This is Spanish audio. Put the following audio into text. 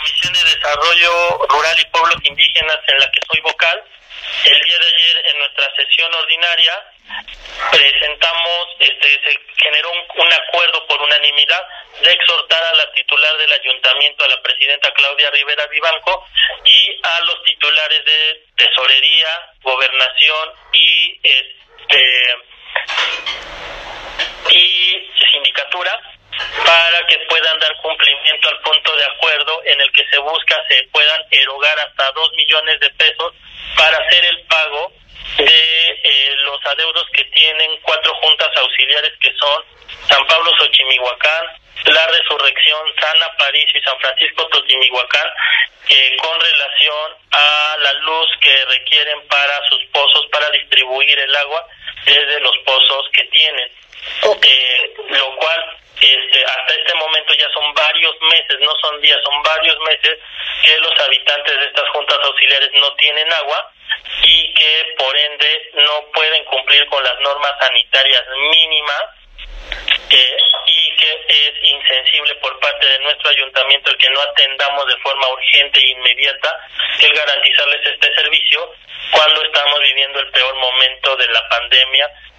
Comisión de Desarrollo Rural y Pueblos Indígenas, en la que soy vocal. El día de ayer, en nuestra sesión ordinaria, presentamos, se generó un acuerdo por unanimidad de exhortar a la titular del ayuntamiento, a la presidenta Claudia Rivera Vivanco, y a los titulares de tesorería, gobernación y sindicatura, para que puedan dar cumplimiento al punto de acuerdo en el que se busca se puedan erogar hasta 2 millones de pesos para hacer el pago de los adeudos que tienen 4 juntas auxiliares, que son San Pablo Xochimihuacán, La Resurrección, San Aparicio y San Francisco Totimihuacán, con relación a la luz que requieren para sus pozos, para distribuir el agua desde los pozos que tienen. Lo cual hasta este momento ya son varios meses, no son días, son varios meses que los habitantes de estas juntas auxiliares no tienen agua y que por ende no pueden cumplir con las normas sanitarias mínimas, y que es insensible por parte de nuestro ayuntamiento el que no atendamos de forma urgente e inmediata el garantizarles este servicio cuando estamos viviendo el peor momento de la pandemia